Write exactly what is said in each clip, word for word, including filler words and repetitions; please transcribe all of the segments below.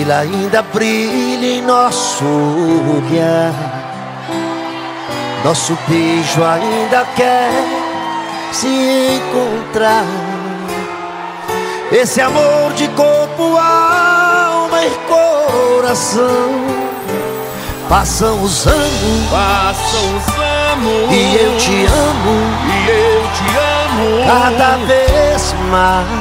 estrela ainda brilha em nosso olhar. Nosso beijo ainda quer se encontrar. Esse amor de corpo, alma e coração. Passam os anos, passam os anos, e eu te amo, e eu te amo cada vez mais.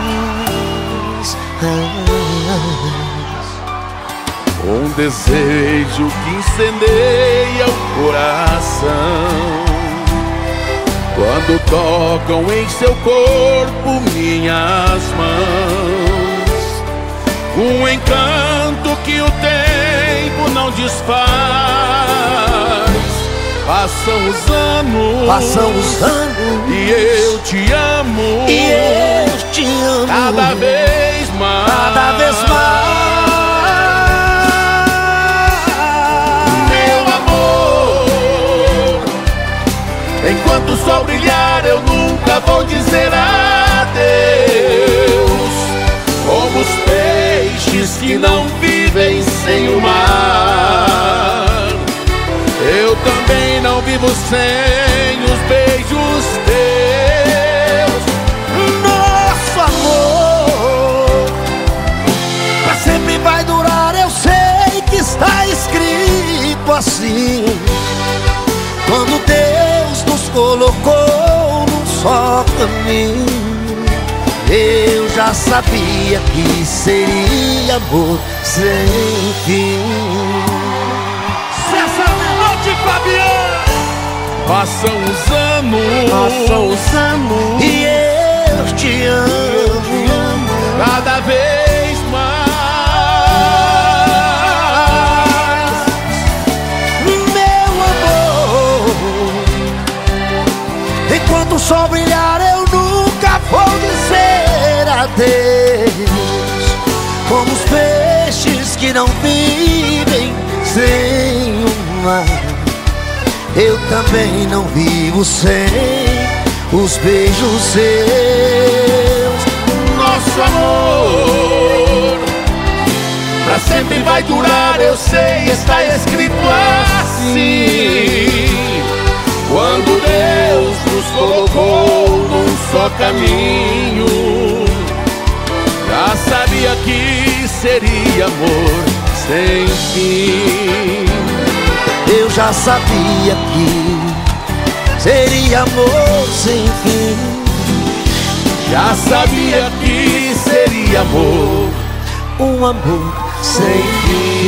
Um desejo que incendeia o coração quando tocam em seu corpo minhas mãos. Um encanto que o tempo não desfaz. Passam os anos, passam os anos, e eu te amo, e eu te amo cada vez mais, cada vez mais. Meu amor, enquanto o sol brilhar eu nunca vou dizer adeus. Como os peixes que não vivem sem o mar, eu também não vivo sem os beijos teus. Nosso amor pra sempre vai durar, eu sei que está escrito assim. Quando Deus nos colocou num só caminho, eu já sabia que seria amor sem fim. Passam os anos, passam os anos, e eu te amo cada vez mais. Meu amor, enquanto o sol brilhar eu nunca vou dizer adeus. Como os peixes que não vivem sem o mar, eu também não vivo sem os beijos seus. Nosso amor pra sempre vai durar, eu sei, está escrito assim. Quando Deus nos colocou num só caminho, já sabia que seria amor sem fim. Eu já sabia que seria amor sem fim. Já sabia que seria amor, um amor sem fim.